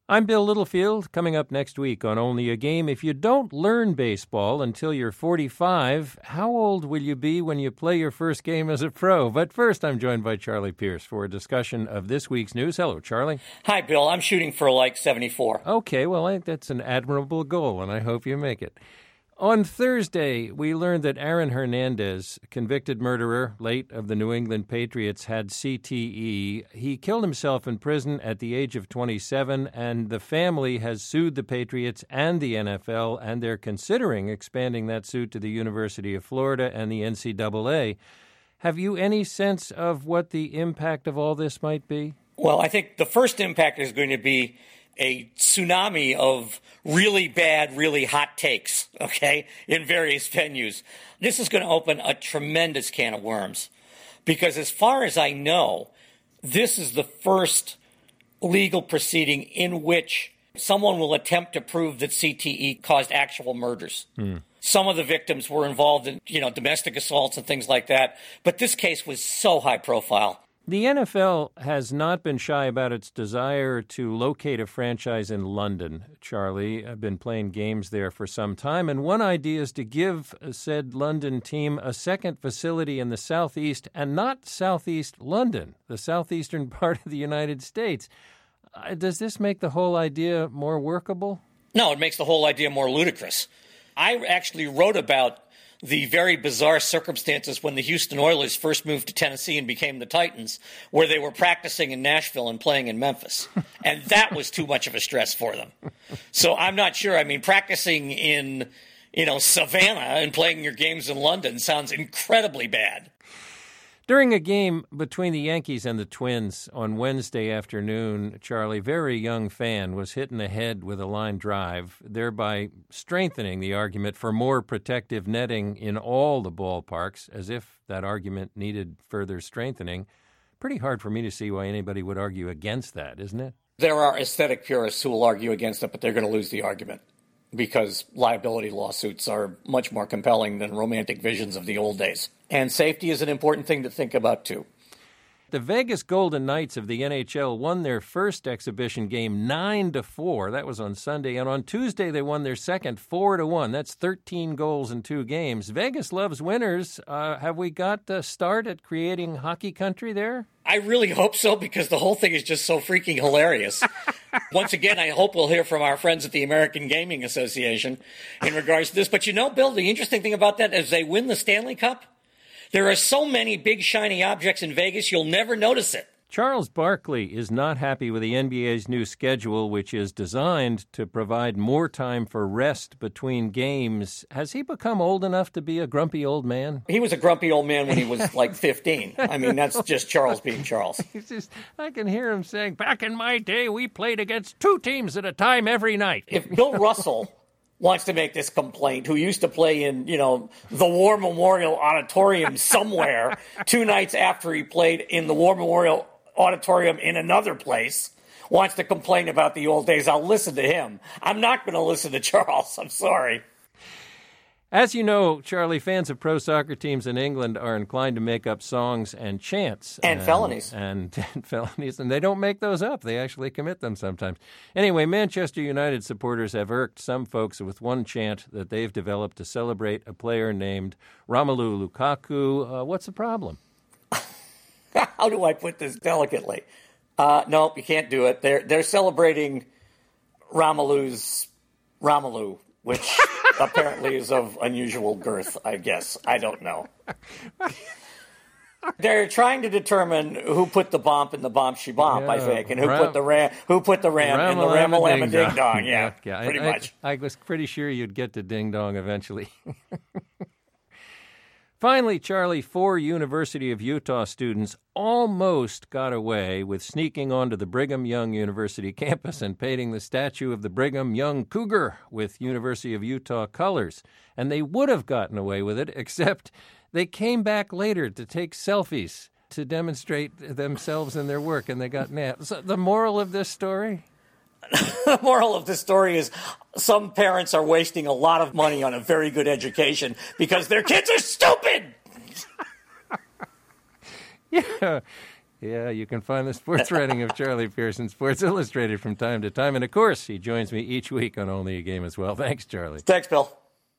I'm Bill Littlefield. Coming up next week on Only a Game, if you don't learn baseball until you're 45, how old will you be when you play your first game as a pro? But first, I'm joined by Charlie Pierce for a discussion of this week's news. Hello, Charlie. Hi, Bill. I'm shooting for like 74. Okay, well, I think that's an admirable goal, and I hope you make it. On Thursday, we learned that Aaron Hernandez, convicted murderer, late of the New England Patriots, had CTE. He killed himself in prison at the age of 27, and the family has sued the Patriots and the NFL, and they're considering expanding that suit to the University of Florida and the NCAA. Have you any sense of what the impact of all this might be? Well, I think the first impact is going to be a tsunami of really bad, really hot takes, okay, in various venues. This is going to open a tremendous can of worms because as far as I know, this is the first legal proceeding in which someone will attempt to prove that CTE caused actual murders. Some of the victims were involved in, domestic assaults and things like that, but this case was so high profile. The NFL has not been shy about its desire to locate a franchise in London, Charlie. I've been playing games there for some time, and one idea is to give said London team a second facility in the southeast, and not southeast London, the southeastern part of the United States. Does this make the whole idea more workable? No, it makes the whole idea more ludicrous. I actually wrote about the very bizarre circumstances when the Houston Oilers first moved to Tennessee and became the Titans, where they were practicing in Nashville and playing in Memphis. And that was too much of a stress for them. So I'm not sure. I mean, practicing in, Savannah and playing your games in London sounds incredibly bad. During a game between the Yankees and the Twins on Wednesday afternoon, Charlie, a very young fan was hit in the head with a line drive, thereby strengthening the argument for more protective netting in all the ballparks, as if that argument needed further strengthening. Pretty hard for me to see why anybody would argue against that, isn't it? There are aesthetic purists who will argue against it, but they're going to lose the argument because liability lawsuits are much more compelling than romantic visions of the old days. And safety is an important thing to think about, too. The Vegas Golden Knights of the NHL won their first exhibition game 9-4. That was on Sunday. And on Tuesday, they won their second 4-1. That's 13 goals in 2 games. Vegas loves winners. Have we got a start at creating hockey country there? I really hope so, because the whole thing is just so freaking hilarious. Once again, I hope we'll hear from our friends at the American Gaming Association in regards to this. But Bill, the interesting thing about that is they win the Stanley Cup. There are so many big, shiny objects in Vegas, you'll never notice it. Charles Barkley is not happy with the NBA's new schedule, which is designed to provide more time for rest between games. Has he become old enough to be a grumpy old man? He was a grumpy old man when he was like 15. I mean, that's just Charles being Charles. I can hear him saying, back in my day, we played against 2 teams at a time every night. If Bill Russell wants to make this complaint, who used to play in, the War Memorial Auditorium somewhere 2 nights after he played in the War Memorial Auditorium in another place, wants to complain about the old days, I'll listen to him. I'm not going to listen to Charles. I'm sorry. As you know, Charlie, fans of pro soccer teams in England are inclined to make up songs and chants. And felonies. And felonies. And they don't make those up. They actually commit them sometimes. Anyway, Manchester United supporters have irked some folks with one chant that they've developed to celebrate a player named Romelu Lukaku. What's the problem? How do I put this delicately? No, you can't do it. They're celebrating Romelu, which apparently is of unusual girth, I guess. I don't know. They're trying to determine who put the bomb in the bomb she bomb, I think, and who put the ram in the Ramalama Ding Dong. Yeah, pretty much. I was pretty sure you'd get to Ding Dong eventually. Finally, Charlie, 4 University of Utah students almost got away with sneaking onto the Brigham Young University campus and painting the statue of the Brigham Young Cougar with University of Utah colors. And they would have gotten away with it, except they came back later to take selfies to demonstrate themselves and their work, and they got nabbed. So the moral of this story? The moral of this story is some parents are wasting a lot of money on a very good education because their kids are stupid. Yeah. Yeah, you can find the sports writing of Charlie Pearson, Sports Illustrated, from time to time. And, of course, he joins me each week on Only a Game as well. Thanks, Charlie. Thanks, Bill.